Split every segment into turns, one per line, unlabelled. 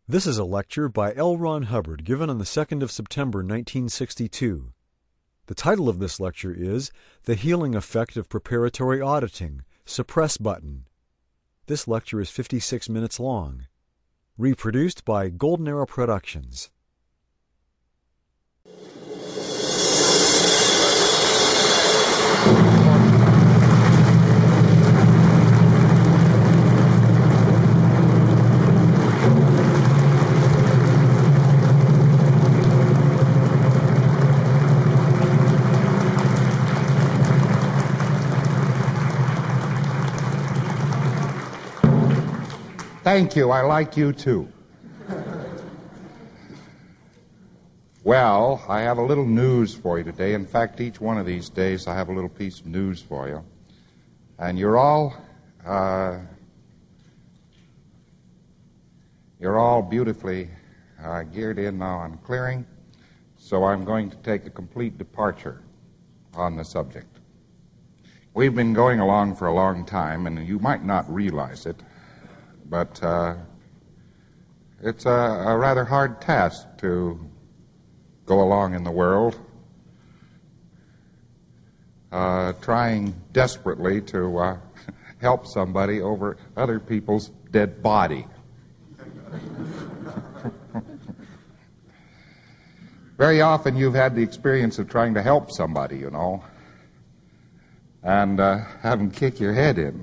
This is a lecture by L. Ron Hubbard given on the 2nd of September 1962. The title of this lecture is The Healing Effect of Preparatory Auditing, Suppress Button. This lecture is 56 minutes long. Reproduced by Golden Arrow Productions.
Thank you. I like you, too. Well, I have a little news for you today. In fact, each one of these days I have a little piece of news for you. And you're all beautifully geared in now on clearing, so I'm going to take a complete departure on the subject. We've been going along for a long time, and you might not realize it, but it's a rather hard task to go along in the world, trying desperately to help somebody over other people's dead body. Very often you've had the experience of trying to help somebody, you know, and have them kick your head in.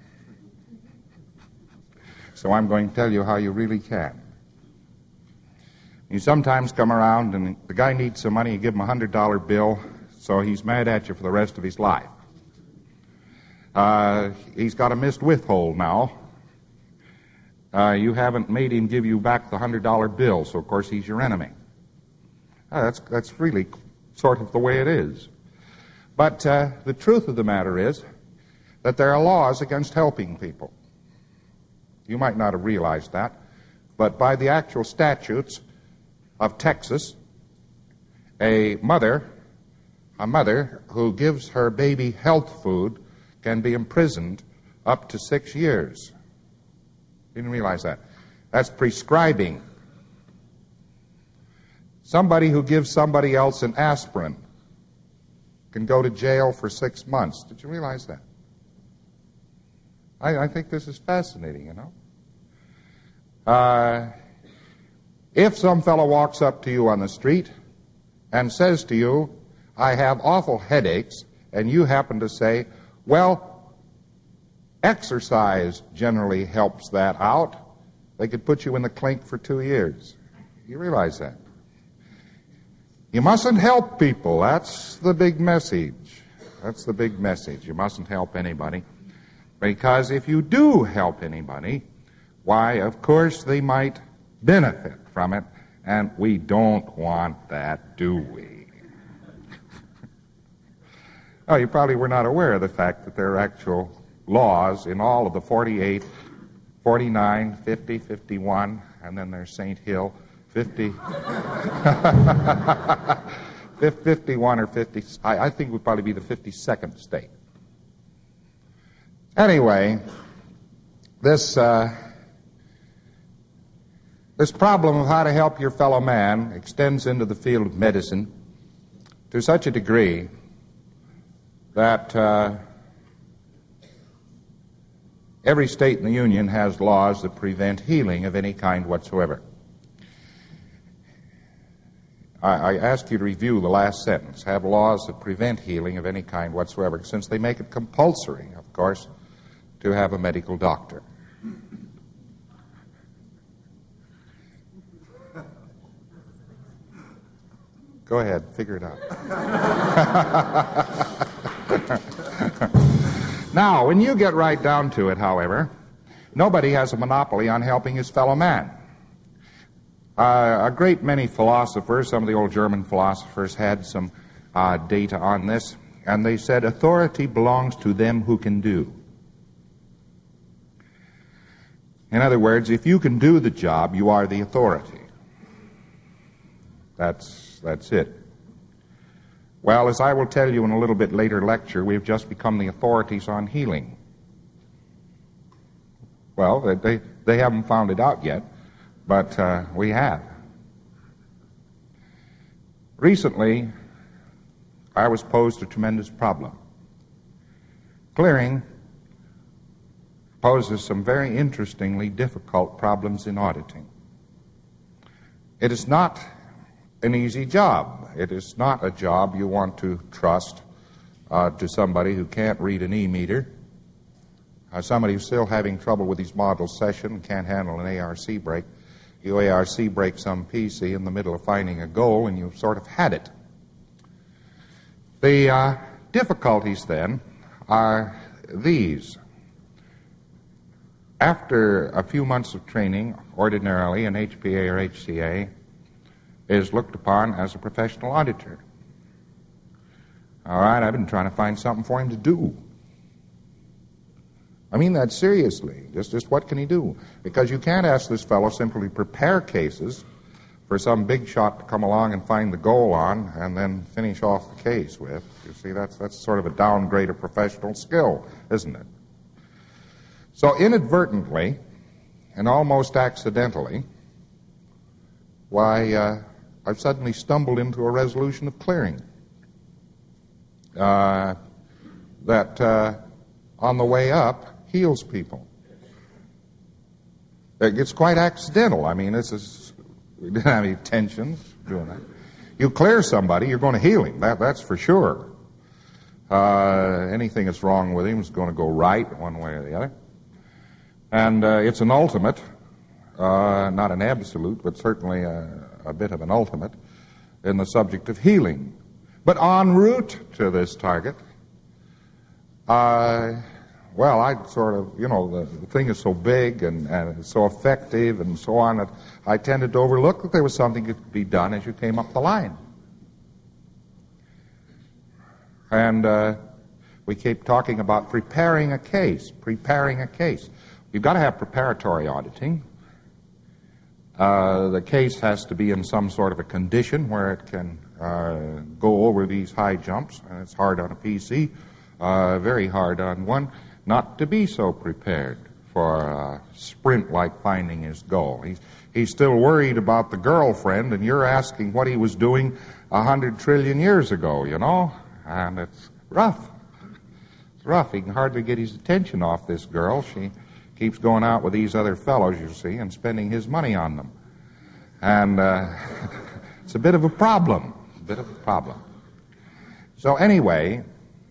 So I'm going to tell you how you really can. You sometimes come around and the guy needs some money, you give him a $100 bill, so he's mad at you for the rest of his life. He's got a missed withhold now. You haven't made him give you back the $100 bill, so of course he's your enemy. That's really sort of the way it is. But the truth of the matter is that there are laws against helping people. You might not have realized that, but by the actual statutes of Texas, a mother who gives her baby health food can be imprisoned up to 6 years. You didn't realize that. That's prescribing. Somebody who gives somebody else an aspirin can go to jail for 6 months. Did you realize that? I think this is fascinating, you know. If some fellow walks up to you on the street and says to you, I have awful headaches, and you happen to say, well, exercise generally helps that out, they could put you in the clink for 2 years. You realize that? You mustn't help people. That's the big message. That's the big message. You mustn't help anybody. Because if you do help anybody, why, of course, they might benefit from it, and we don't want that, do we? Oh, you probably were not aware of the fact that there are actual laws in all of the 48, 49, 50, 51, and then there's St. Hill, 50, 51 or 50, I think it would probably be the 52nd state. Anyway, this problem of how to help your fellow man extends into the field of medicine to such a degree that every state in the Union has laws that prevent healing of any kind whatsoever. I ask you to review the last sentence. Have laws that prevent healing of any kind whatsoever, since they make it compulsory, of course, to have a medical doctor. Go ahead, figure it out. Now, when you get right down to it, however, nobody has a monopoly on helping his fellow man. A great many philosophers, some of the old German philosophers, had some data on this, and they said authority belongs to them who can do. In other words, if you can do the job, you are the authority. That's it. Well, as I will tell you in a little bit later lecture, we've just become the authorities on healing. Well, they haven't found it out yet, But we have. Recently, I was posed a tremendous problem. Clearing poses some very interestingly difficult problems in auditing. It is not an easy job. It is not a job you want to trust to somebody who can't read an E-meter, somebody who's still having trouble with his model session and can't handle an ARC break. You ARC break some PC in the middle of finding a goal, and you've sort of had it. The difficulties, then, are these. After a few months of training, ordinarily an HPA or HCA is looked upon as a professional auditor. All right, I've been trying to find something for him to do. I mean that seriously. Just what can he do? Because you can't ask this fellow simply to prepare cases for some big shot to come along and find the goal on and then finish off the case with. You see, that's sort of a downgrade of professional skill, isn't it? So inadvertently and almost accidentally, I've suddenly stumbled into a resolution of clearing that on the way up heals people. It's quite accidental. I mean, we didn't have any intentions doing that. You clear somebody, you're going to heal him. That's for sure. Anything that's wrong with him is going to go right one way or the other. And it's an ultimate, not an absolute, but certainly a bit of an ultimate in the subject of healing. But en route to this target, I sort of, the thing is so big and so effective and so on that I tended to overlook that there was something that could be done as you came up the line. And we keep talking about preparing a case. You've got to have preparatory auditing. The case has to be in some sort of a condition where it can go over these high jumps, and it's hard on a PC, very hard on one, not to be so prepared for a sprint like finding his goal. He's still worried about the girlfriend, and you're asking what he was doing 100 trillion years ago, and it's rough. It's rough. He can hardly get his attention off this girl. She keeps going out with these other fellows, you see, and spending his money on them. And it's a bit of a problem. So anyway,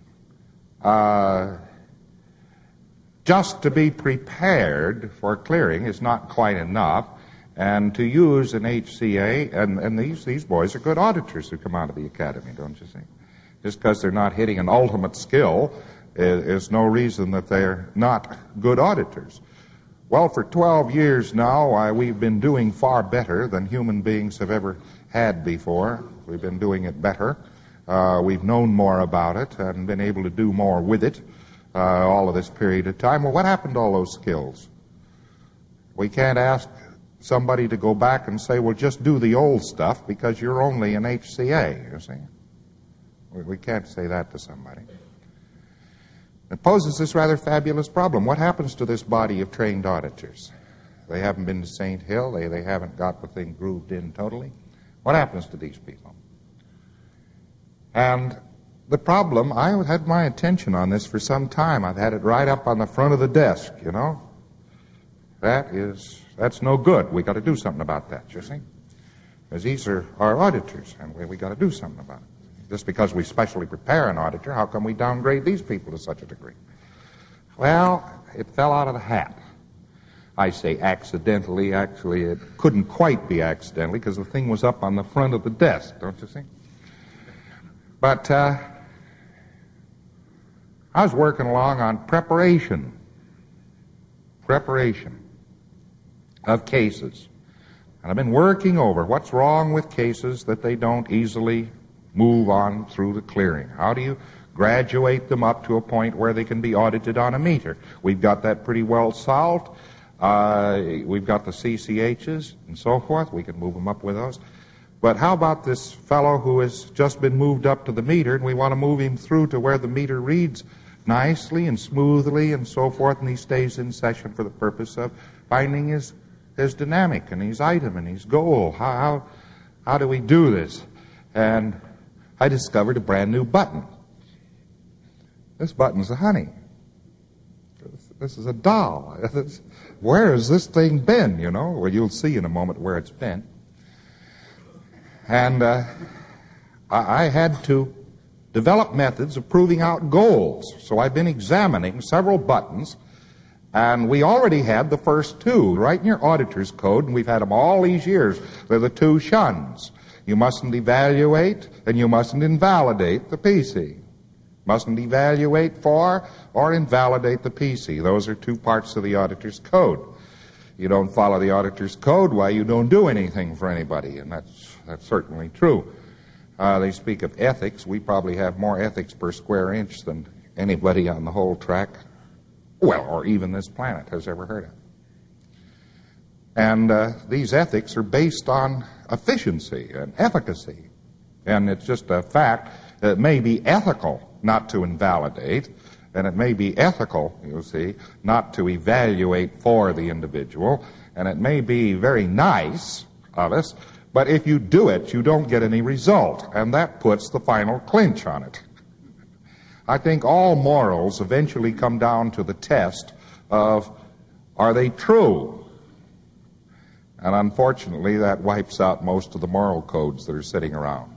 just to be prepared for clearing is not quite enough. And to use an HCA, and these boys are good auditors who come out of the academy, don't you see? Just because they're not hitting an ultimate skill is no reason that they're not good auditors. Well, for 12 years now, we've been doing far better than human beings have ever had before. We've been doing it better. We've known more about it and been able to do more with it all of this period of time. Well, what happened to all those skills? We can't ask somebody to go back and say, well, just do the old stuff because you're only an HCA, you see. We can't say that to somebody. It poses this rather fabulous problem. What happens to this body of trained auditors? They haven't been to St. Hill. They haven't got the thing grooved in totally. What happens to these people? And the problem, I had my attention on this for some time. I've had it right up on the front of the desk, That's no good. We got to do something about that, you see. Because these are our auditors, and we got to do something about it. Just because we specially prepare an auditor, how come we downgrade these people to such a degree? Well, it fell out of the hat. I say accidentally. Actually, it couldn't quite be accidentally because the thing was up on the front of the desk, don't you see? But I was working along on preparation of cases. And I've been working over what's wrong with cases that they don't easily move on through the clearing. How do you graduate them up to a point where they can be audited on a meter? We've got that pretty well solved. We've got the CCHs and so forth. We can move them up with those. But how about this fellow who has just been moved up to the meter, and we want to move him through to where the meter reads nicely and smoothly and so forth, and he stays in session for the purpose of finding his his dynamic and his item and his goal. How do we do this? And I discovered a brand new button. This button's a honey. This is a doll. Where has this thing been, you know? Well, you'll see in a moment where it's been. And I had to develop methods of proving out goals. So I've been examining several buttons, and we already had the first two right in your auditor's code, and we've had them all these years. They're the two shuns. You mustn't evaluate and you mustn't invalidate the PC. Mustn't evaluate for or invalidate the PC. Those are two parts of the auditor's code. You don't follow the auditor's code, why, you don't do anything for anybody, and that's certainly true. They speak of ethics. We probably have more ethics per square inch than anybody on the whole track, well, or even this planet has ever heard of. And these ethics are based on efficiency and efficacy. And it's just a fact that it may be ethical not to invalidate, and it may be ethical, you see, not to evaluate for the individual, and it may be very nice of us, but if you do it, you don't get any result, and that puts the final clinch on it. I think all morals eventually come down to the test of, are they true? And unfortunately, that wipes out most of the moral codes that are sitting around.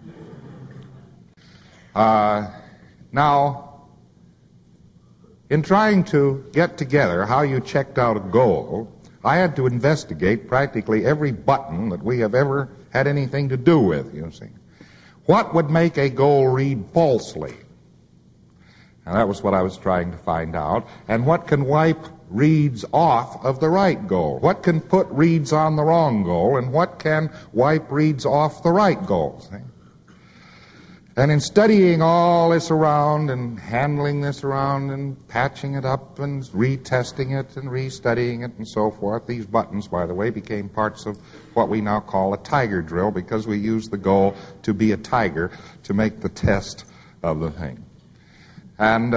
Now, in trying to get together how you checked out a goal, I had to investigate practically every button that we have ever had anything to do with, you see. What would make a goal read falsely? And that was what I was trying to find out. And what can wipe reads off of the right goal? What can put reads on the wrong goal? And what can wipe reads off the right goal? See? And in studying all this around and handling this around and patching it up and retesting it and restudying it and so forth, these buttons, by the way, became parts of what we now call a tiger drill, because we use the goal to be a tiger to make the test of the thing. And,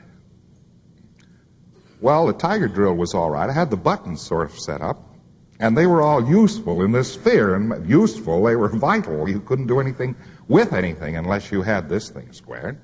well, the tiger drill was all right. I had the buttons sort of set up, and they were all useful in this sphere. And useful, they were vital. You couldn't do anything with anything unless you had this thing squared.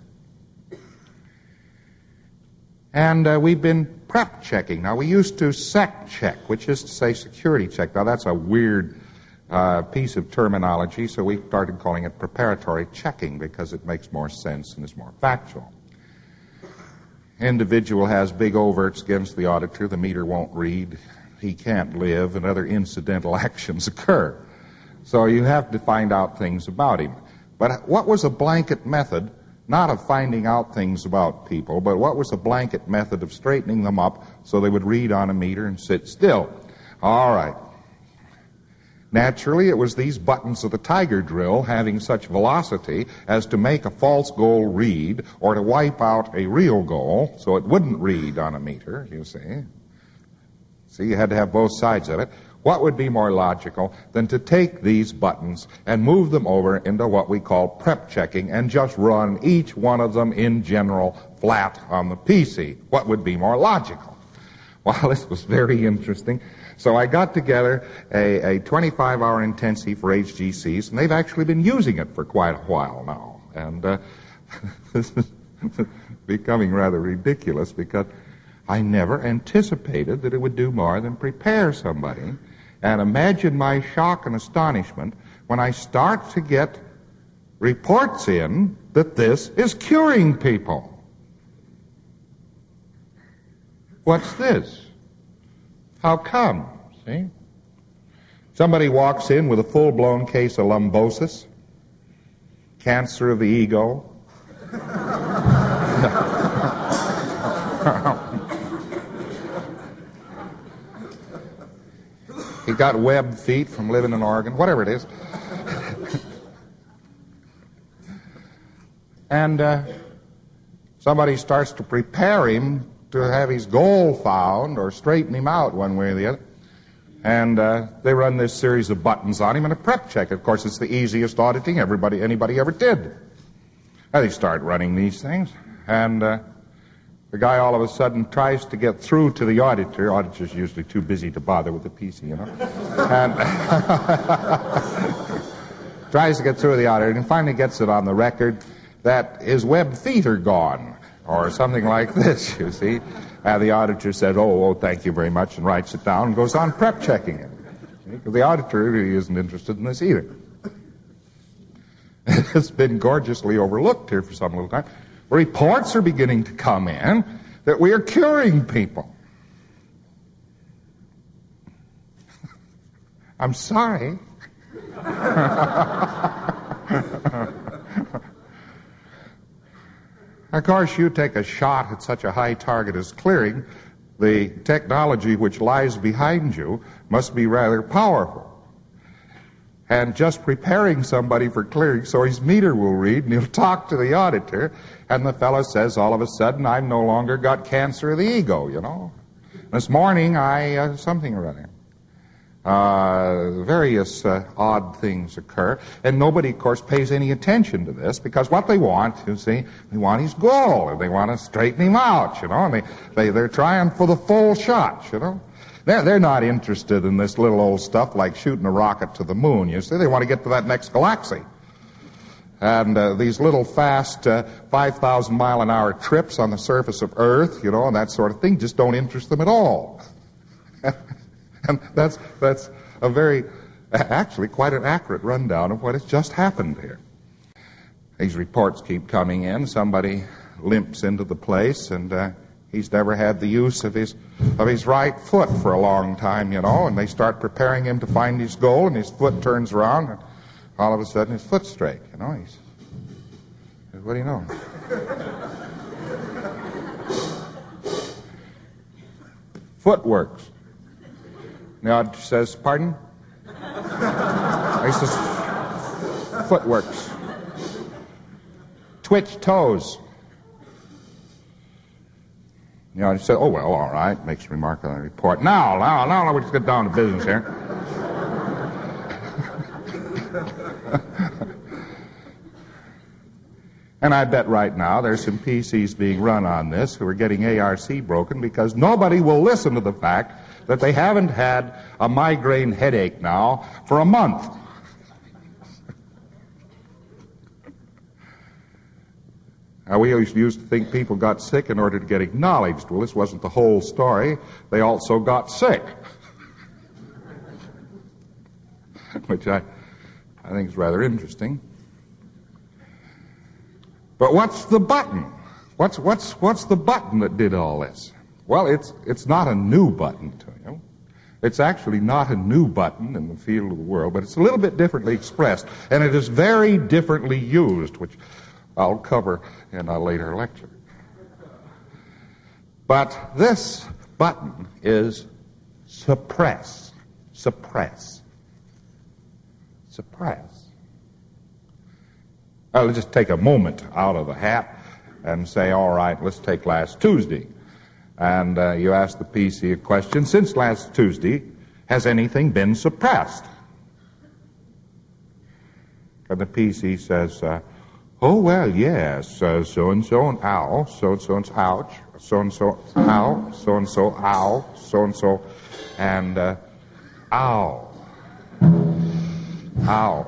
And we've been prep checking. Now, we used to sec check, which is to say security check. Now, that's a weird piece of terminology, so we started calling it preparatory checking because it makes more sense and is more factual. Individual has big overts against the auditor, the meter won't read, he can't live, and other incidental actions occur. So you have to find out things about him. But what was a blanket method, not of finding out things about people, but what was a blanket method of straightening them up so they would read on a meter and sit still? All right. Naturally, it was these buttons of the tiger drill having such velocity as to make a false goal read or to wipe out a real goal so it wouldn't read on a meter, you see. See, you had to have both sides of it. What would be more logical than to take these buttons and move them over into what we call prep checking and just run each one of them in general flat on the PC? What would be more logical? Well, this was very interesting. So I got together a 25-hour intensive for HGCs, and they've actually been using it for quite a while now. And this is becoming rather ridiculous because I never anticipated that it would do more than prepare somebody. And imagine my shock and astonishment when I start to get reports in that this is curing people. What's this? How come? See? Somebody walks in with a full-blown case of lumbosis, cancer of the ego. He got webbed feet from living in Oregon, whatever it is. And somebody starts to prepare him to have his goal found or straighten him out one way or the other. And they run this series of buttons on him and a prep check. Of course, it's the easiest auditing anybody ever did. And they start running these things, and The guy all of a sudden tries to get through to the auditor. Auditor's usually too busy to bother with the PC, you know. And tries to get through to the auditor, and finally gets it on the record that his web feet are gone, or something like this, you see. And the auditor said, oh, thank you very much, and writes it down and goes on prep checking it. Because the auditor really isn't interested in this either. It's been gorgeously overlooked here for some little time. Reports are beginning to come in that we are curing people. I'm sorry. Of course, you take a shot at such a high target as clearing, the technology which lies behind you must be rather powerful. And just preparing somebody for clearing so his meter will read and he'll talk to the auditor, and the fellow says all of a sudden, I've no longer got cancer of the ego, you know. This morning something or other. Various odd things occur, and nobody, of course, pays any attention to this, because what they want, you see, they want his goal, and they want to straighten him out, you know, and they're trying for the full shot, you know. They're not interested in this little old stuff like shooting a rocket to the moon, you see. They want to get to that next galaxy. And these little fast 5,000-mile-an-hour trips on the surface of Earth, you know, and that sort of thing just don't interest them at all. And that's a very, actually quite an accurate rundown of what has just happened here. These reports keep coming in. Somebody limps into the place, and he's never had the use of his right foot for a long time, you know, and they start preparing him to find his goal, and his foot turns around, and all of a sudden his foot's straight, you know. He's, what do you know? Foot works. The auditor says, pardon? He says, foot works. Twitch toes. The auditor says, oh, well, all right. Makes a remark on the report. Now, let's get down to business here. And I bet right now there's some PCs being run on this who are getting ARC broken because nobody will listen to the fact that they haven't had a migraine headache now for a month. Now, we used to think people got sick in order to get acknowledged. Well, this wasn't the whole story. They also got sick. Which I think is rather interesting. But what's the button? What's the button that did all this? Well, it's not a new button to you. It's actually not a new button in the field of the world, but it's a little bit differently expressed, and it is very differently used, which I'll cover in a later lecture. But this button is suppress. Suppress. Suppress. Well, let's just take a moment out of the hat and say, all right, let's take last Tuesday. And you ask the PC a question, since last Tuesday, has anything been suppressed? And the PC says, oh, well, yes, so-and-so and ow, so-and-so and ouch, so-and-so ow, so-and-so ow, so-and-so and ow. Ow.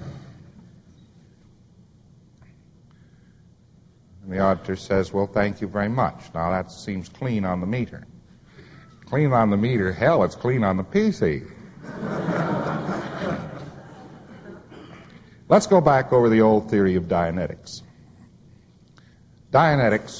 And the auditor says, well, thank you very much. Now, that seems clean on the meter. Clean on the meter? Hell, it's clean on the PC. Let's go back over the old theory of Dianetics. Dianetics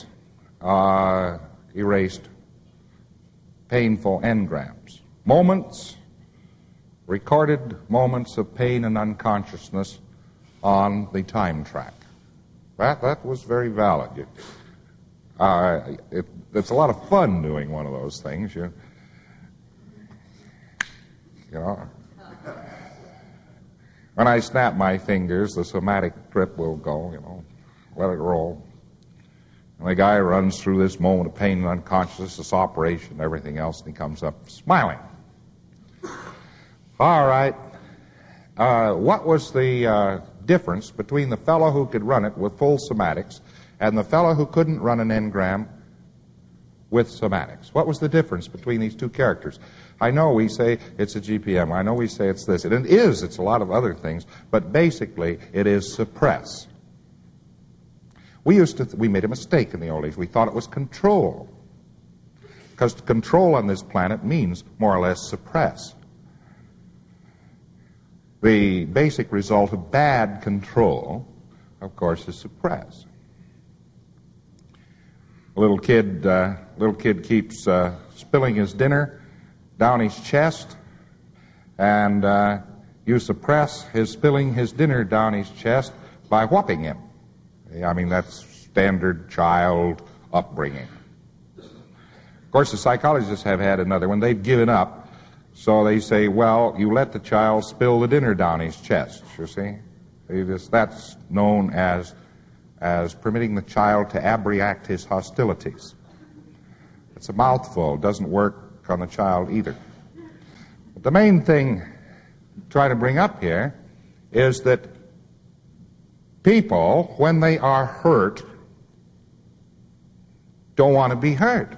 erased painful engrams. Moments, recorded moments of pain and unconsciousness on the time track. That was very valid. It's a lot of fun doing one of those things. You know. When I snap my fingers, the somatic trip will go, you know, let it roll. And the guy runs through this moment of pain and unconsciousness, this operation, everything else, and he comes up smiling. All right. What was the difference between the fellow who could run it with full somatics and the fellow who couldn't run an engram with somatics. What was the difference between these two characters? I know we say it's a GPM. I know we say it's this. And it is. It's a lot of other things. But basically, it is suppress. We made a mistake in the old days. We thought it was control. Because control on this planet means more or less suppress. The basic result of bad control, of course, is suppress. A little kid keeps spilling his dinner down his chest, and you suppress his spilling his dinner down his chest by whopping him. I mean, that's standard child upbringing. Of course, the psychologists have had another one. They've given up, so they say, well, you let the child spill the dinner down his chest, you see. That's known as permitting the child to abreact his hostilities. It's a mouthful. It doesn't work on the child either. But the main thing I'm trying to bring up here is that people, when they are hurt, don't want to be hurt.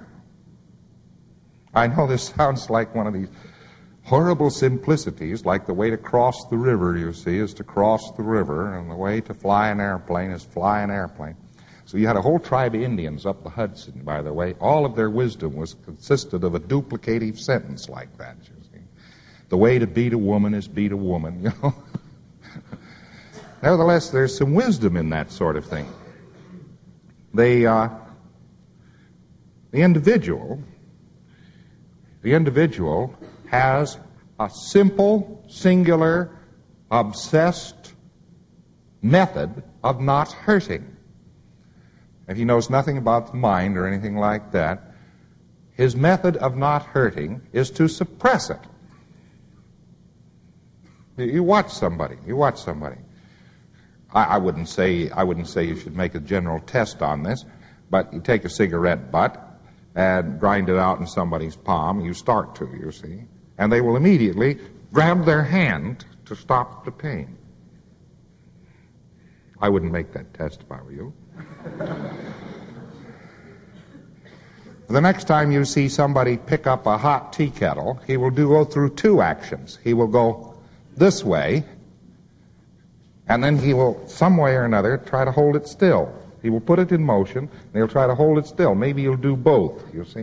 I know this sounds like one of these horrible simplicities, like the way to cross the river, you see, is to cross the river, and the way to fly an airplane is fly an airplane. So you had a whole tribe of Indians up the Hudson, by the way. All of their wisdom consisted of a duplicative sentence like that, you see. The way to beat a woman is beat a woman, you know. Nevertheless, there's some wisdom in that sort of thing. The individual has a simple, singular, obsessed method of not hurting. If he knows nothing about the mind or anything like that, his method of not hurting is to suppress it. You watch somebody. I wouldn't say you should make a general test on this, but you take a cigarette butt and grind it out in somebody's palm. You start to, you see. And they will immediately grab their hand to stop the pain. I wouldn't make that test if I were you. The next time you see somebody pick up a hot tea kettle, he will go through two actions. He will go this way, and then he will, some way or another, try to hold it still. He will put it in motion, and he'll try to hold it still. Maybe he'll do both, you see.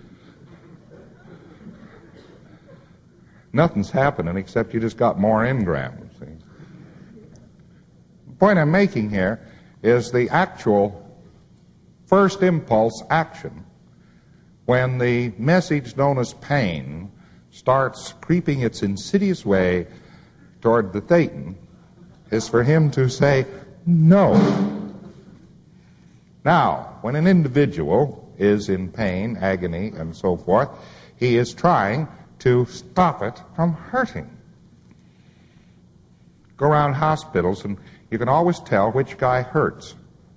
Nothing's happening except you just got more engram, you see. The point I'm making here is the actual first impulse action. When the message known as pain starts creeping its insidious way toward the thetan, is for him to say, no. Now, when an individual is in pain, agony, and so forth, he is trying to stop it from hurting. Go around hospitals and you can always tell which guy hurts.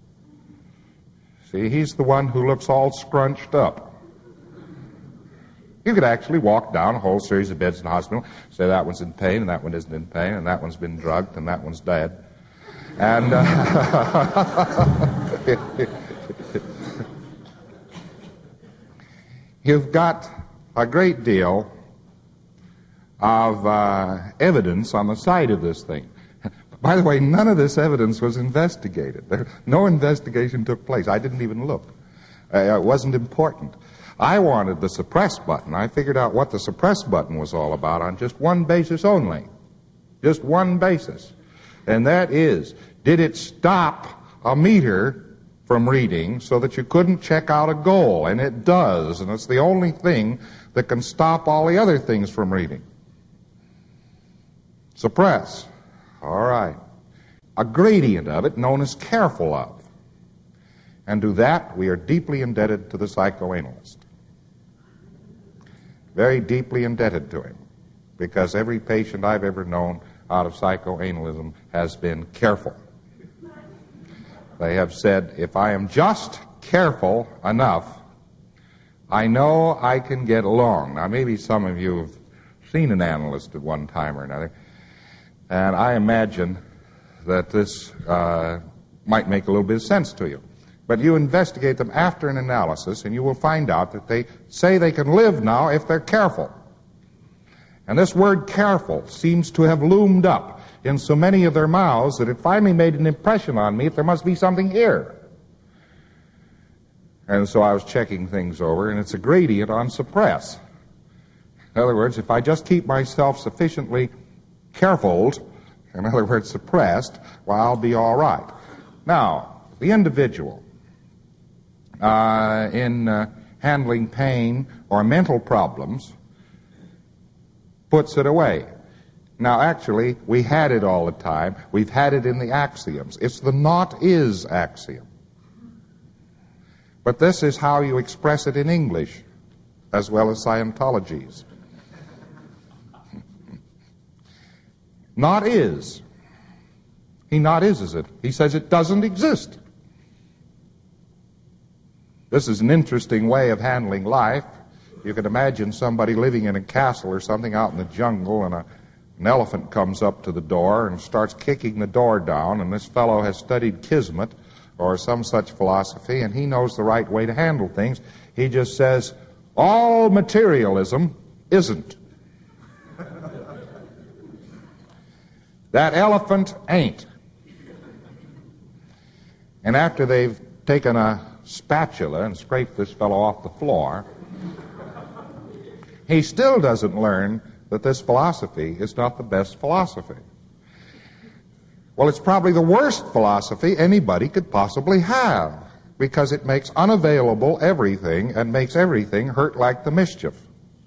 See, he's the one who looks all scrunched up. You could actually walk down a whole series of beds in the hospital, say that one's in pain, and that one isn't in pain, and that one's been drugged, and that one's dead. And you've got a great deal of evidence on the side of this thing. By the way, none of this evidence was investigated. No investigation took place. I didn't even look. It wasn't important. I wanted the suppress button. I figured out what the suppress button was all about on just one basis only. Just one basis. And that is, did it stop a meter from reading so that you couldn't check out a goal? And it does. And it's the only thing that can stop all the other things from reading. Suppress. All right. A gradient of it known as careful of. And to that, we are deeply indebted to the psychoanalyst. Very deeply indebted to him. Because every patient I've ever known out of psychoanalysis has been careful. They have said, if I am just careful enough, I know I can get along. Now, maybe some of you have seen an analyst at one time or another, and I imagine that this might make a little bit of sense to you. But you investigate them after an analysis, and you will find out that they say they can live now if they're careful. And this word careful seems to have loomed up in so many of their mouths that it finally made an impression on me that there must be something here. And so I was checking things over, and it's a gradient on suppress. In other words, if I just keep myself sufficiently carefuled, in other words, suppressed, well, I'll be all right. Now, the individual in handling pain or mental problems puts it away. Now, actually, we had it all the time. We've had it in the axioms. It's the not is axiom. But this is how you express it in English, as well as Scientology's. Not is. He not is it. He says it doesn't exist. This is an interesting way of handling life. You can imagine somebody living in a castle or something out in the jungle, and an elephant comes up to the door and starts kicking the door down, and this fellow has studied Kismet or some such philosophy, and he knows the right way to handle things. He just says, all materialism isn't. That elephant ain't. And after they've taken a spatula and scraped this fellow off the floor, he still doesn't learn that this philosophy is not the best philosophy. Well, it's probably the worst philosophy anybody could possibly have, because it makes unavailable everything and makes everything hurt like the mischief.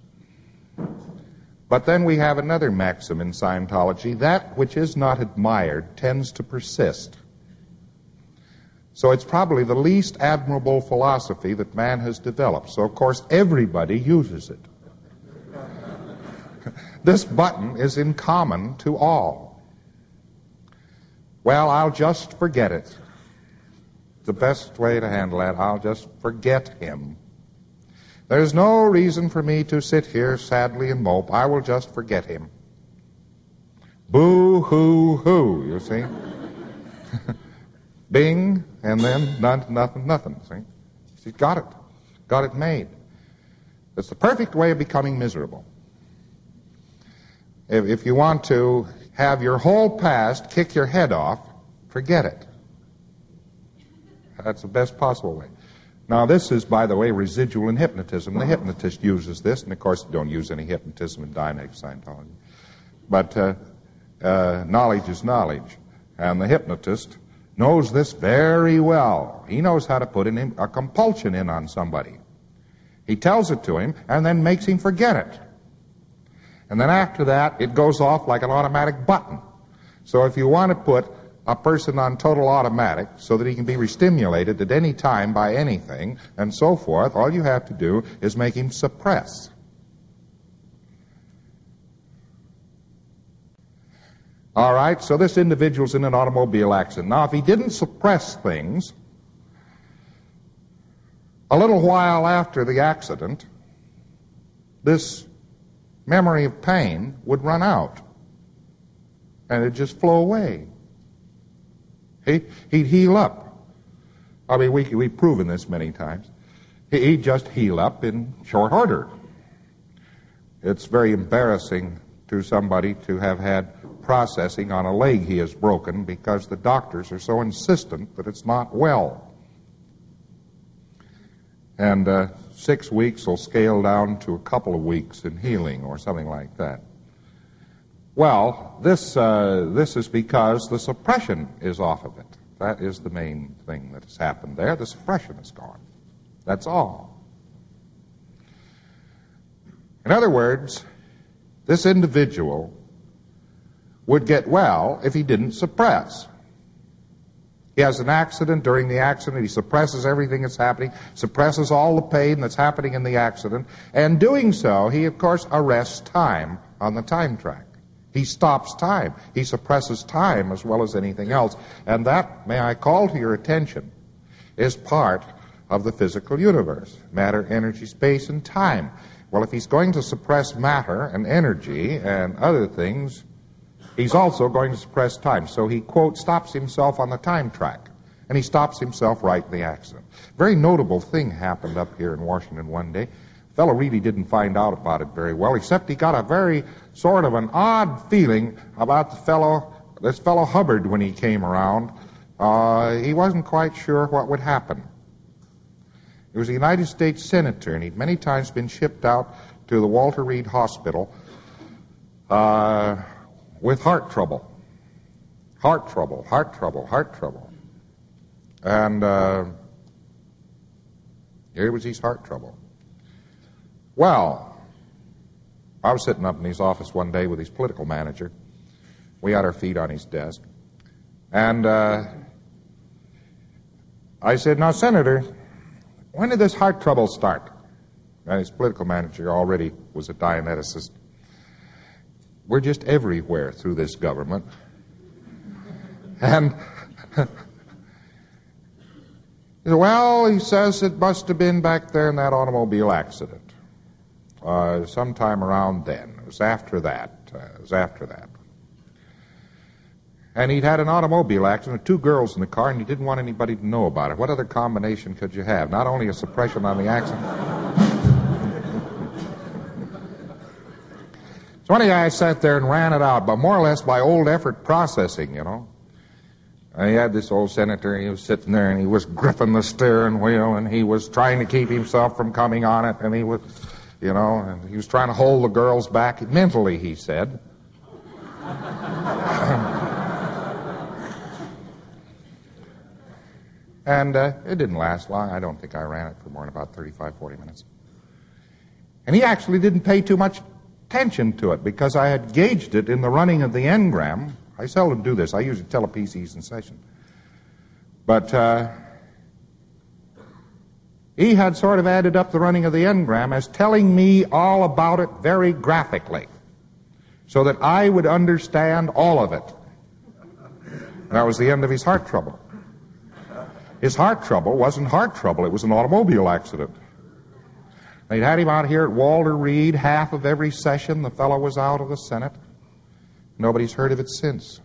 But then we have another maxim in Scientology: that which is not admired tends to persist. So it's probably the least admirable philosophy that man has developed. So, of course, everybody uses it. This button is in common to all. Well, I'll just forget it. The best way to handle that, I'll just forget him. There's no reason for me to sit here sadly and mope. I will just forget him. Boo, hoo, hoo, you see? Bing, and then nothing, see? She's got it made. It's the perfect way of becoming miserable. If you want to have your whole past kick your head off, forget it. That's the best possible way. Now, this is, by the way, residual in hypnotism. The hypnotist uses this, and of course, you don't use any hypnotism in Dianetics Scientology. But knowledge is knowledge, and the hypnotist knows this very well. He knows how to put a compulsion in on somebody. He tells it to him and then makes him forget it. And then after that, it goes off like an automatic button. So if you want to put a person on total automatic so that he can be restimulated at any time by anything and so forth, all you have to do is make him suppress. All right, so this individual's in an automobile accident. Now, if he didn't suppress things, a little while after the accident, this memory of pain would run out, and it'd just flow away. He'd heal up. I mean, we've proven this many times. He'd just heal up in short order. It's very embarrassing to somebody to have had processing on a leg he has broken because the doctors are so insistent that it's not well. And 6 weeks will scale down to a couple of weeks in healing or something like that. Well, this is because the suppression is off of it. That is the main thing that has happened there. The suppression is gone. That's all. In other words, this individual would get well if he didn't suppress. He has an accident. During the accident, he suppresses everything that's happening, suppresses all the pain that's happening in the accident, and doing so, he, of course, arrests time on the time track. He stops time. He suppresses time as well as anything else. And that, may I call to your attention, is part of the physical universe. Matter, energy, space, and time. Well, if he's going to suppress matter and energy and other things, he's also going to suppress time. So he, quote, stops himself on the time track. and he stops himself right in the accident. Very notable thing happened up here in Washington one day. The fellow really didn't find out about it very well, except he got a very sort of an odd feeling about this fellow Hubbard when he came around. He wasn't quite sure what would happen. He was a United States Senator, and he'd many times been shipped out to the Walter Reed Hospital with heart trouble. Heart trouble. And here was his heart trouble. Well, I was sitting up in his office one day with his political manager. We had our feet on his desk. And I said, "Now, Senator, when did this heart trouble start?" And his political manager already was a Dianeticist. "We're just everywhere through this government." And, well, he says it must have been back there in that automobile accident. Sometime around then. It was after that. And he'd had an automobile accident with 2 girls in the car, and he didn't want anybody to know about it. What other combination could you have? Not only a suppression on the accident. So one guy sat there and ran it out, but more or less by old effort processing, you know. And he had this old senator, he was sitting there, and he was gripping the steering wheel, and he was trying to keep himself from coming on it, and he was, you know, and he was trying to hold the girls back mentally, he said. And it didn't last long. I don't think I ran it for more than about 35, 40 minutes. And he actually didn't pay too much attention to it because I had gauged it in the running of the engram. I seldom do this. I usually tell a PCs in session. But he had sort of added up the running of the engram as telling me all about it very graphically so that I would understand all of it. That was the end of his heart trouble. His heart trouble wasn't heart trouble. It was an automobile accident. They'd had him out here at Walter Reed half of every session. The fellow was out of the Senate. Nobody's heard of it since.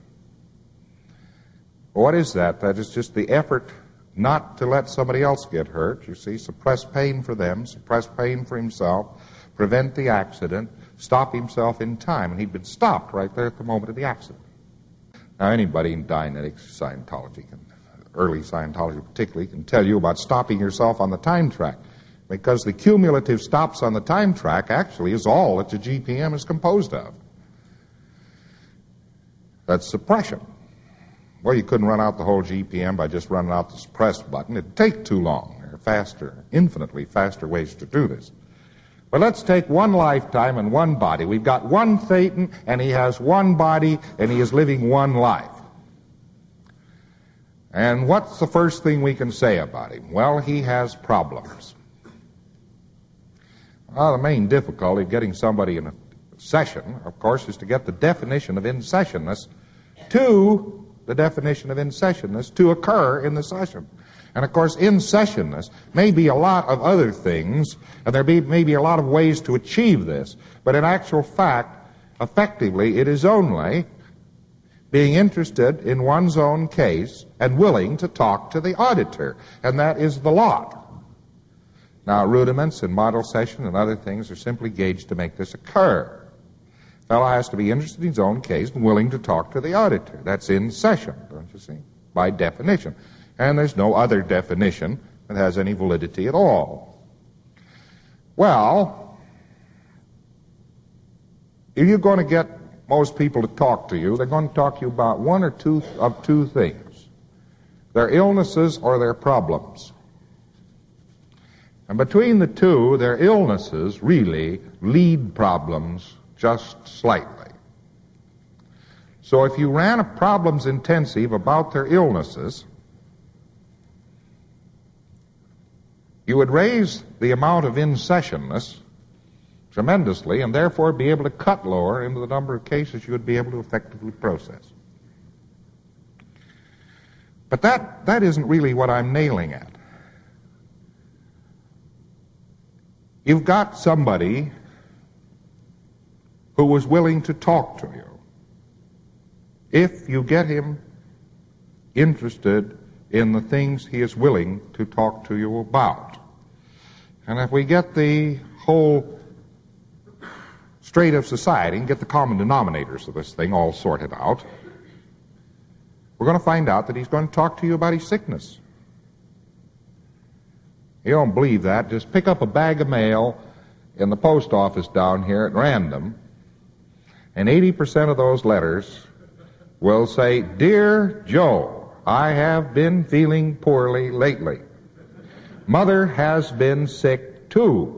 What is that? That is just the effort not to let somebody else get hurt, you see, suppress pain for them, suppress pain for himself, prevent the accident, stop himself in time. And he'd been stopped right there at the moment of the accident. Now, anybody in Dianetics, Scientology, early Scientology particularly, can tell you about stopping yourself on the time track, because the cumulative stops on the time track actually is all that the GPM is composed of. That's suppression. Well, you couldn't run out the whole GPM by just running out the suppress button. It'd take too long. There are faster, infinitely faster ways to do this. But let's take one lifetime and one body. We've got one Thetan, and he has one body, and he is living one life. And what's the first thing we can say about him? Well, he has problems. Well, the main difficulty of getting somebody in a session, of course, is to get the definition of in-sessionness to occur in the session. And, of course, in-sessionness may be a lot of other things, and there may be a lot of ways to achieve this. But in actual fact, effectively, it is only being interested in one's own case and willing to talk to the auditor. And that is the lot. Now, rudiments and model session and other things are simply gauged to make this occur. The fellow has to be interested in his own case and willing to talk to the auditor. That's in session, don't you see? By definition. And there's no other definition that has any validity at all. Well, if you're going to get most people to talk to you, they're going to talk to you about one or two of two things: their illnesses or their problems. And between the two, their illnesses really lead problems just slightly. So if you ran a problems intensive about their illnesses, you would raise the amount of in-sessionness tremendously, and therefore be able to cut lower into the number of cases you would be able to effectively process. But that isn't really what I'm nailing at. You've got somebody who was willing to talk to you. If you get him interested in the things he is willing to talk to you about. And if we get the whole straight of society and get the common denominators of this thing all sorted out, we're going to find out that he's going to talk to you about his sickness. You don't believe that? Just pick up a bag of mail in the post office down here at random, and 80% of those letters will say, "Dear Joe, I have been feeling poorly lately. Mother has been sick too.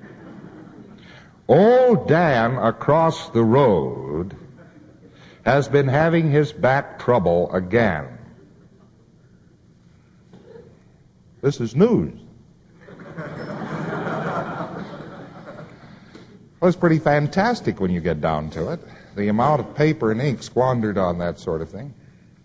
Old Dan across the road has been having his back trouble again." This is news. Well, it's pretty fantastic when you get down to it, the amount of paper and ink squandered on that sort of thing.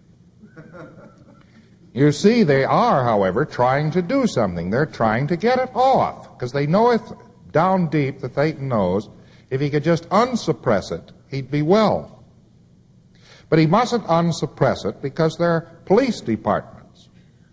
You see, they are, however, trying to do something. They're trying to get it off, because they know it down deep that Satan knows if he could just unsuppress it, he'd be well. But he mustn't unsuppress it because they're police departments.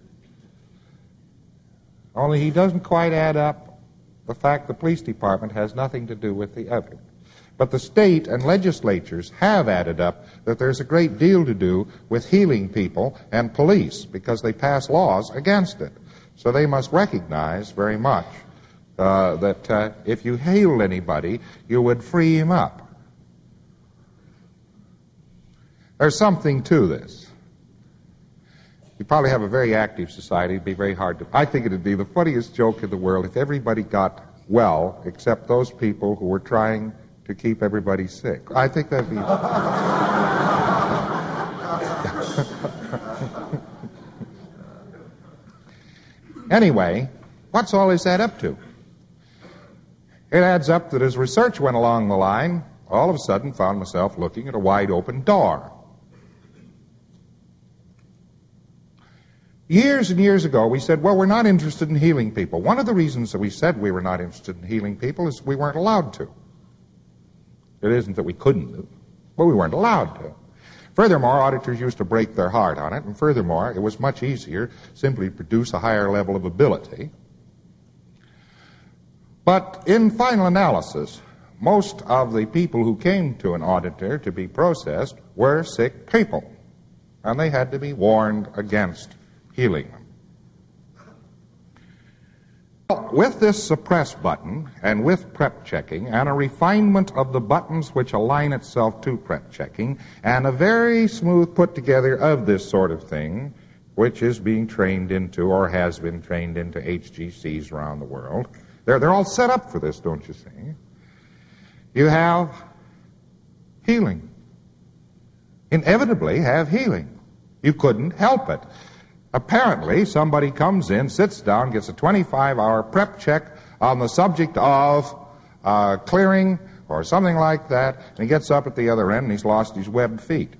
Only he doesn't quite add up the fact the police department has nothing to do with the other. But the state and legislatures have added up that there's a great deal to do with healing people and police because they pass laws against it. So they must recognize very much that if you healed anybody, you would free him up. There's something to this. You probably have a very active society. It'd be very hard to... I think it'd be the funniest joke in the world if everybody got well except those people who were trying to keep everybody sick. I think that'd be... Anyway, what's all this add up to? It adds up that as research went along the line, all of a sudden found myself looking at a wide open door. Years and years ago, we said, well, we're not interested in healing people. One of the reasons that we said we were not interested in healing people is we weren't allowed to. It isn't that we couldn't do, but we weren't allowed to. Furthermore, auditors used to break their heart on it, and furthermore, it was much easier simply to produce a higher level of ability. But in final analysis, most of the people who came to an auditor to be processed were sick people, and they had to be warned against healing them. With this suppress button and with prep checking and a refinement of the buttons which align itself to prep checking and a very smooth put together of this sort of thing, which is being trained into or has been trained into HGCs around the world, they're all set up for this, don't you see? You have healing. Inevitably have healing. You couldn't help it. Apparently, somebody comes in, sits down, gets a 25-hour prep check on the subject of clearing or something like that, and he gets up at the other end and he's lost his webbed feet.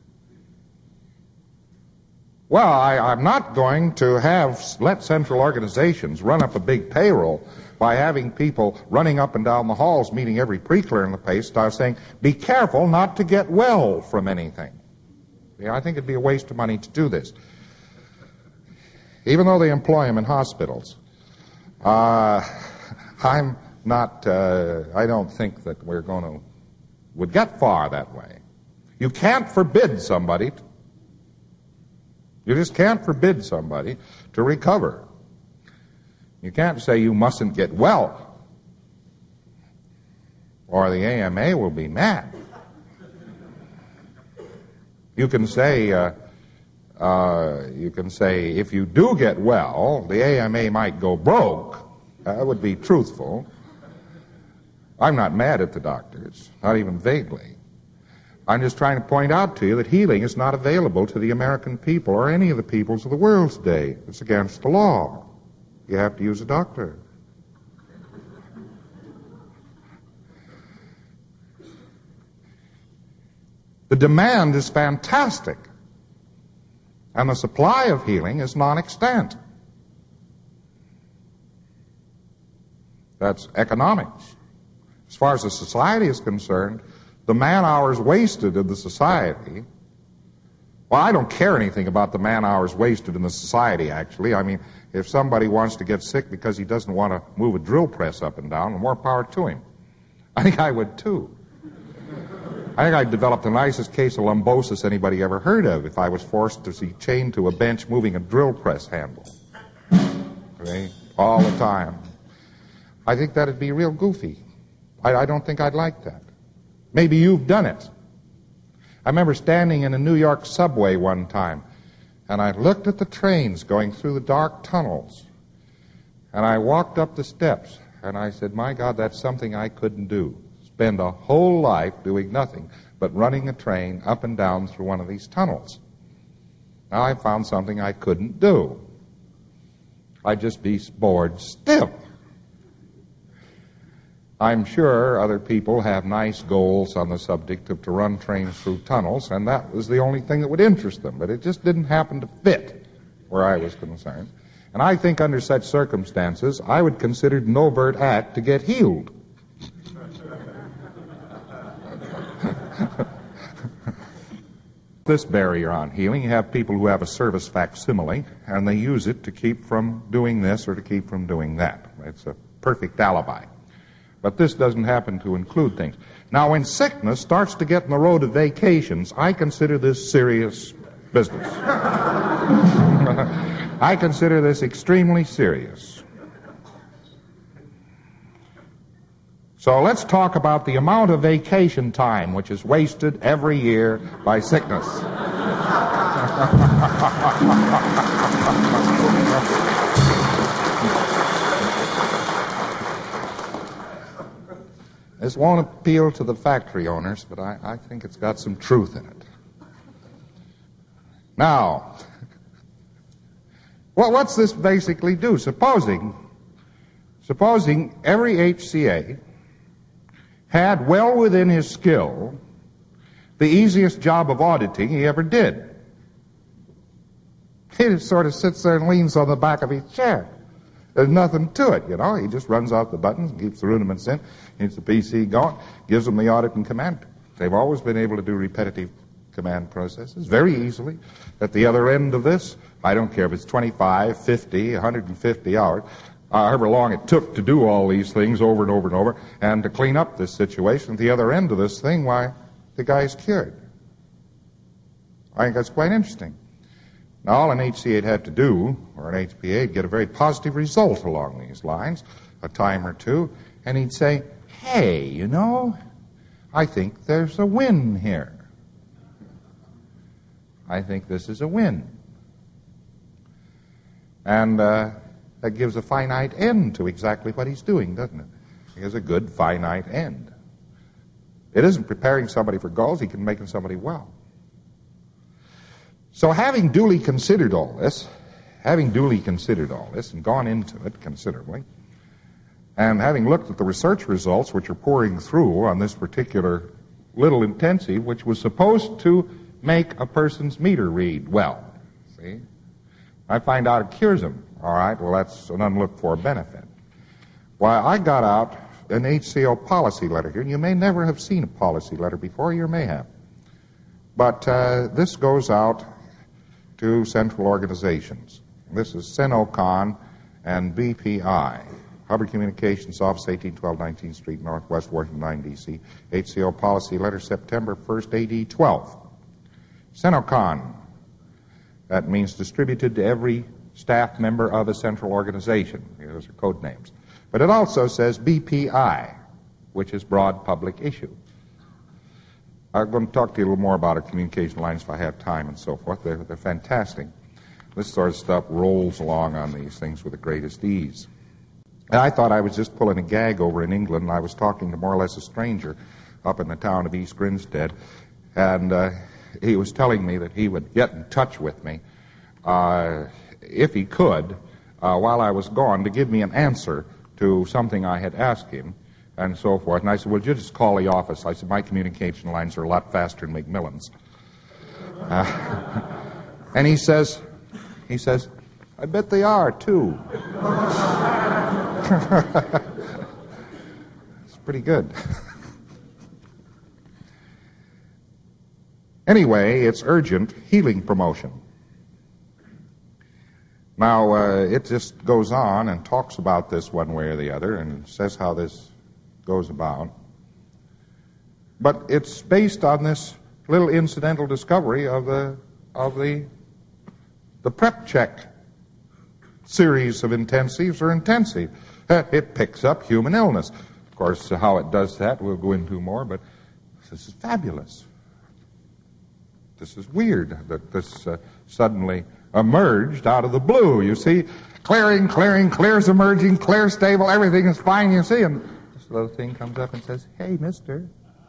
Well, I'm not going to let central organizations run up a big payroll by having people running up and down the halls meeting every pre-clear in the place, start saying, be careful not to get well from anything. Yeah, I think it'd be a waste of money to do this. Even though they employ him in hospitals, I don't think that would get far that way. You can't forbid somebody, you just can't forbid somebody to recover. You can't say you mustn't get well, or the AMA will be mad. You can say, if you do get well, the AMA might go broke. That would be truthful. I'm not mad at the doctors, not even vaguely. I'm just trying to point out to you that healing is not available to the American people or any of the peoples of the world today. It's against the law. You have to use a doctor. The demand is fantastic. And the supply of healing is non-extant. That's economics. As far as the society is concerned, the man-hours wasted in the society Well, I don't care anything about the man hours wasted in the society, actually. I mean, if somebody wants to get sick because he doesn't want to move a drill press up and down, more power to him. I think I would, too. I think I'd develop the nicest case of lumbosis anybody ever heard of if I was forced to be chained to a bench moving a drill press handle. Okay? All the time. I think that'd be real goofy. I don't think I'd like that. Maybe you've done it. I remember standing in a New York subway one time, and I looked at the trains going through the dark tunnels, and I walked up the steps, and I said, my God, that's something I couldn't do. Spend a whole life doing nothing but running a train up and down through one of these tunnels. Now I found something I couldn't do. I'd just be bored stiff. I'm sure other people have nice goals on the subject of to run trains through tunnels, and that was the only thing that would interest them, but it just didn't happen to fit where I was concerned. And I think under such circumstances, I would consider it an overt act to get healed. This barrier on healing, you have people who have a service facsimile, and they use it to keep from doing this or to keep from doing that. It's a perfect alibi. But this doesn't happen to include things. Now, when sickness starts to get in the road of vacations, I consider this serious business. I consider this extremely serious. So let's talk about the amount of vacation time which is wasted every year by sickness. This won't appeal to the factory owners, but I think it's got some truth in it. Now, what's this basically do? Supposing every HCA had well within his skill the easiest job of auditing he ever did. He just sort of sits there and leans on the back of his chair. There's nothing to it, you know. He just runs out the buttons, keeps the rudiments in, keeps the PC going, gives them the audit and command. They've always been able to do repetitive command processes very easily. At the other end of this, I don't care if it's 25, 50, 150 hours, however long it took to do all these things over and over and over, and to clean up this situation. At the other end of this thing, why, the guy's cured. I think that's quite interesting. Now, all an HCA'd have to do, or an HPA'd get a very positive result along these lines, a time or two, and he'd say, hey, you know, I think there's a win here. I think this is a win. And that gives a finite end to exactly what he's doing, doesn't it? He has a good finite end. It isn't preparing somebody for goals, he can make somebody well. So having duly considered all this and gone into it considerably, and having looked at the research results which are pouring through on this particular little intensive, which was supposed to make a person's meter read well, see? I find out it cures them. All right, well, that's an unlooked-for benefit. Why, I got out an HCO policy letter here, and you may never have seen a policy letter before, you may have. But this goes out to central organizations. This is CENOCON and BPI, Hubbard Communications Office, 1812 19th Street, Northwest, Washington, 9, D.C. HCO policy letter, September 1st, AD 12. CENOCON, that means distributed to every staff member of a central organization. Those are code names. But it also says BPI, which is broad public issue. I'm going to talk to you a little more about our communication lines if I have time and so forth. They're fantastic. This sort of stuff rolls along on these things with the greatest ease. And I thought I was just pulling a gag over in England, and I was talking to more or less a stranger up in the town of East Grinstead, and he was telling me that he would get in touch with me if he could, while I was gone, to give me an answer to something I had asked him, and so forth. And I said, well, you just call the office. I said, my communication lines are a lot faster than McMillan's. And he says, I bet they are, too. It's pretty good. Anyway, it's urgent healing promotion. Now, it just goes on and talks about this one way or the other and says how this goes about. But it's based on this little incidental discovery of the prep check series of intensives or intensive. It picks up human illness. Of course, how it does that we'll go into more, but this is fabulous. This is weird that this suddenly emerged out of the blue. You see, clearing, clear's emerging, clear, stable, everything is fine, you see, and this little thing comes up and says, hey, mister.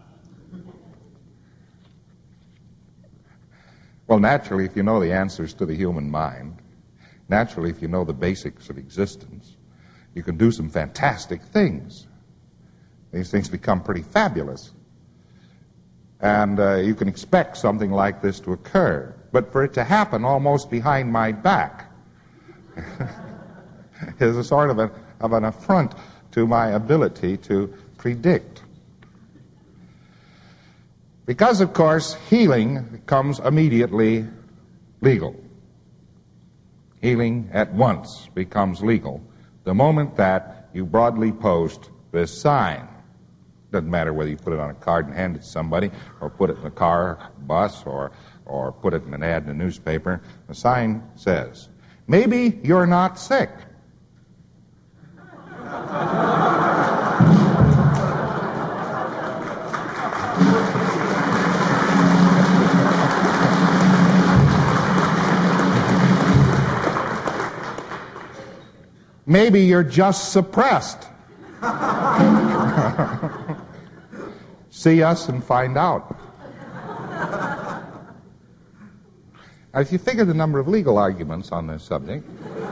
Well, naturally, if you know the answers to the human mind, naturally, if you know the basics of existence, you can do some fantastic things. These things become pretty fabulous. And you can expect something like this to occur. But for it to happen almost behind my back is a sort of an affront to my ability to predict. Because, of course, healing becomes immediately legal. Healing at once becomes legal the moment that you broadly post this sign. Doesn't matter whether you put it on a card and hand it to somebody, or put it in a car, bus, or put it in an ad in a newspaper. The sign says, maybe you're not sick. Maybe you're just suppressed. See us and find out. Now, if you figure the number of legal arguments on this subject,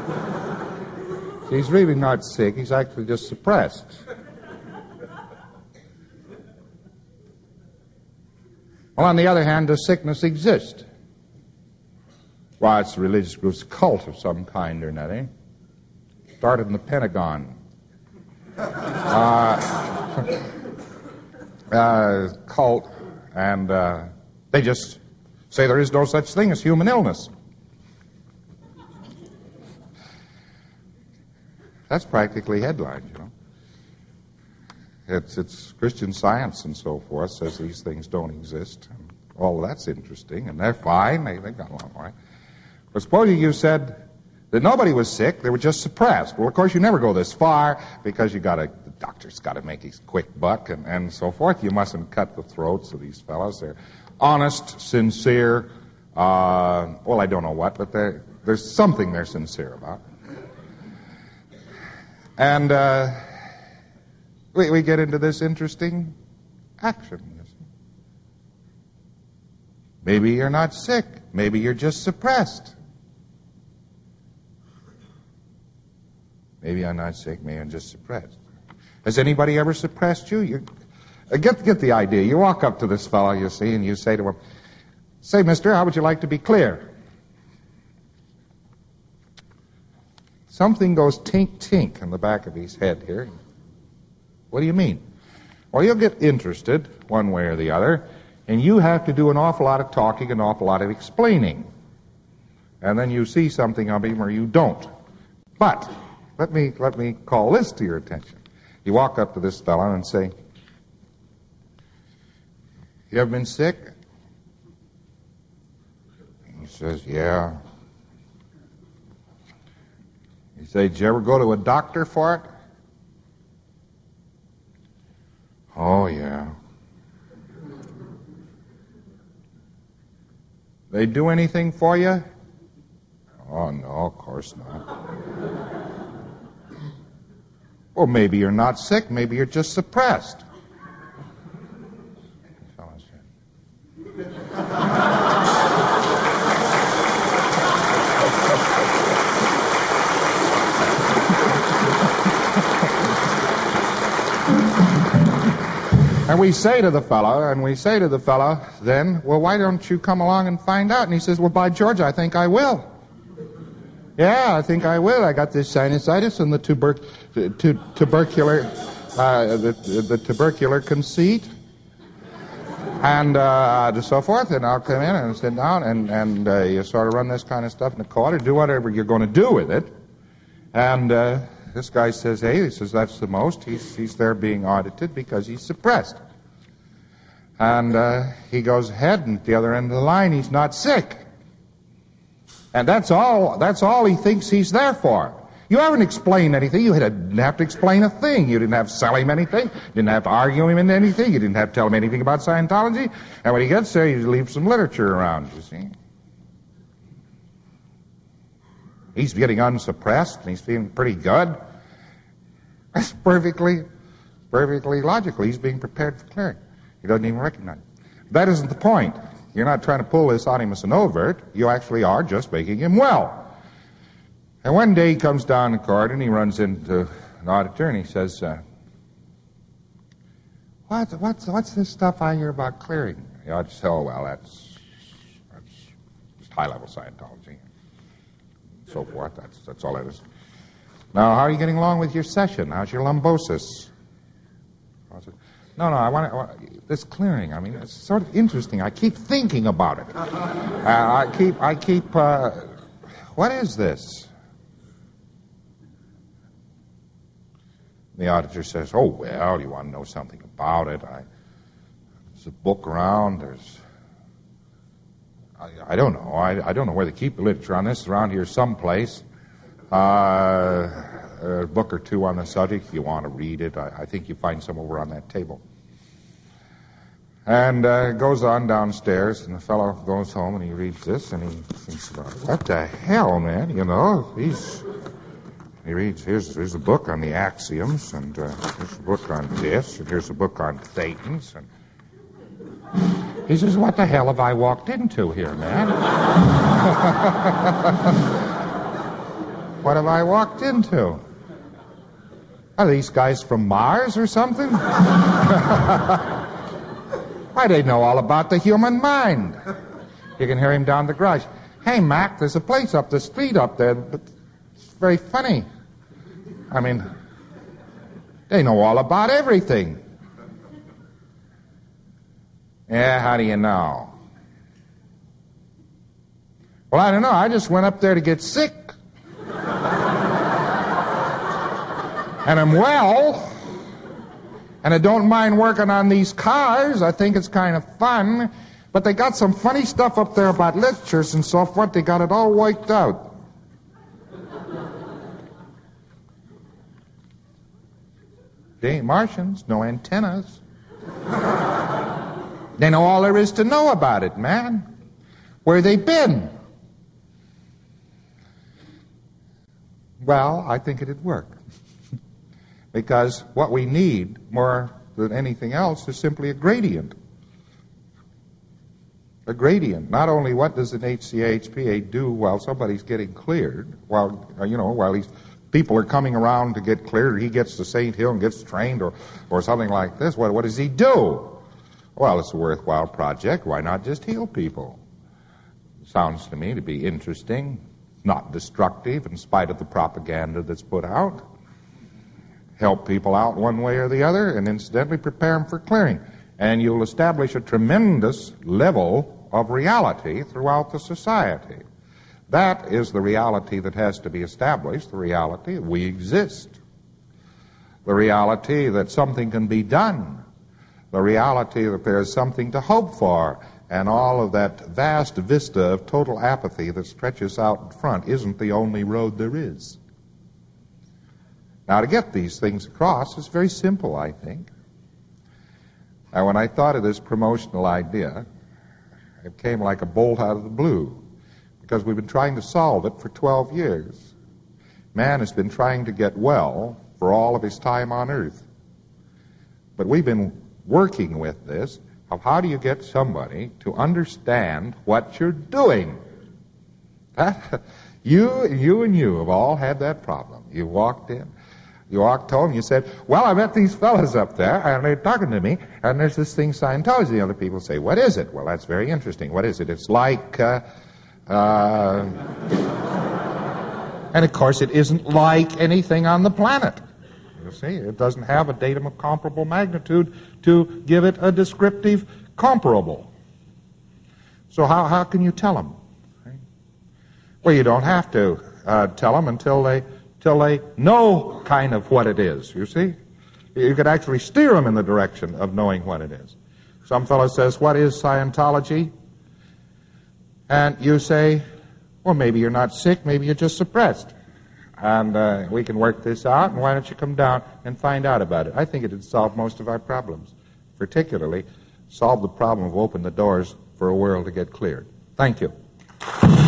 he's really not sick, he's actually just suppressed. Well, on the other hand, does sickness exist? Well, it's a religious group's cult of some kind or another. Started in the Pentagon. Cult, and they just say there is no such thing as human illness. That's practically headlines, you know. It's Christian Science and so forth says these things don't exist. And all that's interesting, and they're fine. They got along all right. But supposing you said that nobody was sick, they were just suppressed. Well, of course, you never go this far because the doctor's got to make his quick buck and so forth. You mustn't cut the throats of these fellows. They're honest, sincere, well, I don't know what, but there's something they're sincere about. And we get into this interesting action. Maybe you're not sick. Maybe you're just suppressed. Maybe I'm not sick, maybe I'm just suppressed. Has anybody ever suppressed you? You get the idea. You walk up to this fellow, you see, and you say to him, say, mister, how would you like to be clear? Something goes tink-tink in the back of his head here. What do you mean? Well, you'll get interested one way or the other, and you have to do an awful lot of talking, an awful lot of explaining. And then you see something of him or you don't. But let me call this to your attention. You walk up to this fellow and say, you ever been sick? He says, yeah. You say, did you ever go to a doctor for it? Oh, yeah. They do anything for you? Oh, no, of course not. Well, maybe you're not sick. Maybe you're just suppressed. And we say to the fellow, then, well, why don't you come along and find out? And he says, well, by George, I think I will. Yeah, I think I will. I got this sinusitis and the tubercular conceit. And so forth, and I'll come in and sit down, and you sort of run this kind of stuff in the corner, do whatever you're going to do with it. And this guy says, hey, he says, that's the most. He's there being audited because he's suppressed. And he goes ahead, and at the other end of the line, he's not sick. And that's all he thinks he's there for. You haven't explained anything. You didn't have to explain a thing. You didn't have to sell him anything. You didn't have to argue him into anything. You didn't have to tell him anything about Scientology. And when he gets there, you leave some literature around, you see. He's getting unsuppressed, and he's feeling pretty good. That's perfectly logical. He's being prepared for clearing. He doesn't even recognize it. That isn't the point. You're not trying to pull this on him as an overt. You actually are just making him well. And one day he comes down the corridor and he runs into an auditor and he says, what's this stuff I hear about clearing? The auditor says, oh, well, that's just high-level Scientology. So forth. That's all it is. Now, how are you getting along with your session? How's your lumbosis? No, I want this clearing. I mean, it's sort of interesting. I keep thinking about it. I keep. What is this? The auditor says, "Oh well, you want to know something about it? There's a book around. I don't know. I don't know where they keep the literature on this. It's around here someplace. A book or two on the subject. If you want to read it, I think you find some over on that table." And goes on downstairs, and the fellow goes home and he reads this, and he thinks about it. What the hell, man? You know, he reads, here's a book on the axioms, and here's a book on this, and here's a book on thetans, and he says, what the hell have I walked into here, man? What have I walked into? Are these guys from Mars or something? Why, they know all about the human mind. You can hear him down the garage. Hey, Mac, there's a place up the street up there, but it's very funny. I mean, they know all about everything. Yeah, how do you know? Well, I don't know. I just went up there to get sick. And I'm well. And I don't mind working on these cars. I think it's kind of fun. But they got some funny stuff up there about literatures and so forth. They got it all wiped out. They ain't Martians, no antennas. They know all there is to know about it, man. Where they been? Well, I think it'd work. Because what we need more than anything else is simply a gradient. A gradient. Not only what does an HCHPA do while somebody's getting cleared, while people are coming around to get cleared, he gets to St. Hill and gets trained or something like this. What does he do? Well, it's a worthwhile project. Why not just heal people? Sounds to me to be interesting, not destructive in spite of the propaganda that's put out. Help people out one way or the other, and incidentally prepare them for clearing. And you'll establish a tremendous level of reality throughout the society. That is the reality that has to be established, the reality that we exist. The reality that something can be done. The reality that there's something to hope for. And all of that vast vista of total apathy that stretches out in front isn't the only road there is. Now, to get these things across is very simple, I think. Now, when I thought of this promotional idea, it came like a bolt out of the blue, because we've been trying to solve it for 12 years. Man has been trying to get well for all of his time on Earth. But we've been working with this of how do you get somebody to understand what you're doing. You have all had that problem. You walked in. You walked home, you said, well, I met these fellas up there, and they're talking to me, and there's this thing, Scientology. The other people say, what is it? Well, that's very interesting. What is it? It's like, and of course, it isn't like anything on the planet. You see, it doesn't have a datum of comparable magnitude to give it a descriptive comparable. So how can you tell them? Well, you don't have to tell them until they know kind of what it is, you see? You could actually steer them in the direction of knowing what it is. Some fellow says, what is Scientology? And you say, well, maybe you're not sick, maybe you're just suppressed. And we can work this out, and why don't you come down and find out about it? I think it would solve most of our problems, particularly solve the problem of opening the doors for a world to get cleared. Thank you.